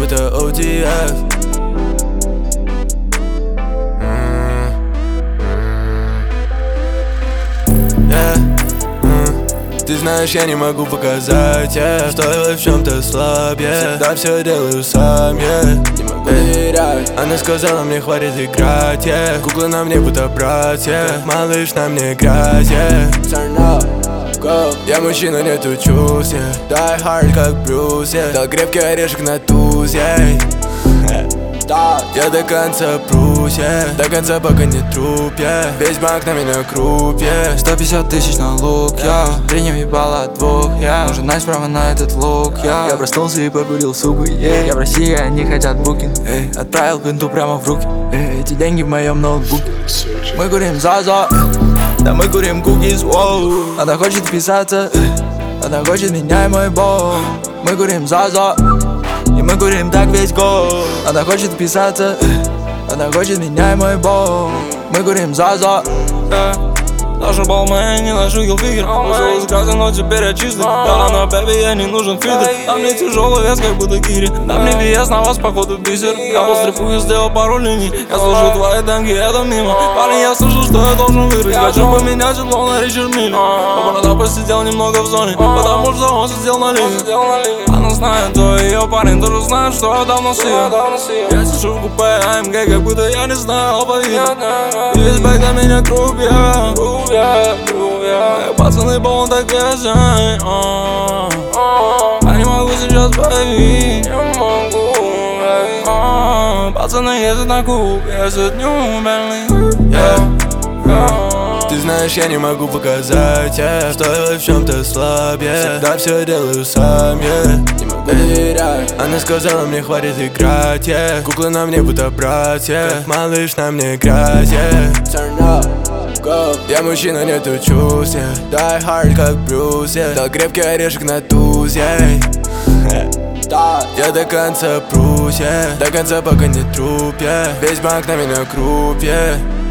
будто OTF. Ты знаешь, я не могу показать, что я в чем-то слабее. Всегда все делаю сам, не могу доверять. Она сказала, мне хватит играть, куклы на мне будто братья. Малыш, на мне грязь, Turn up, go. Я мужчина, не тучусь, Die hard, как Брюс, Дал крепкий орешек на туз, Я до конца прусь, до конца, пока не труп, Весь банк на меня круп, 150 тысяч на лук, Принял ебало от двух, Нужен найс прямо на этот лук, Я проснулся и покурил суку, Я в России, они хотят букинг, Отправил пинту прямо в руки, Эти деньги в моем ноутбуке. Мы курим заза, да мы курим кукис, воу. Она хочет вписаться, она хочет менять мой бол. Мы курим заза, и мы курим так весь год. Она хочет вписаться, она хочет менять мой бол. Мы курим заза, Нашу балмэ, не ношу хилфигер. Ушел из грязи, но теперь я чистый. Да, на бэби, я не нужен фильтр. На мне тяжелый вес, как будто гири. На мне вес, на вас походу бисер. Я по стрипу сделал пару линий. Я слышу твои танки, это мимо. Парень, я слышу, что я должен выиграть. Хочу поменять седло на Ричард Милли. Но борода посидел немного в зоне, потому что он сидел на линии. Она знает, то ее парень тоже знает, что я давно с ее. Я сижу в купе АМГ, как будто я не знаю алфавит. Весь бэк на меня круг, Пацаны, полон так весен. Я не могу сейчас, baby. Не могу, baby. Пацаны ездят на куб, ездят New Bentley. Ты знаешь, я не могу показать, что я в чем-то слабее. Всегда все делаю сам, не могу доверять. Она сказала, мне хватит играть, Куклы на мне будто братья. Малыш, на мне грязь, Turn up, go. Я мужчина, не тучусь, Die hard, как Брюс, Дал крепкий орешек на туз, Я до конца прусь, до конца, пока не труп, Весь банк на меня круп,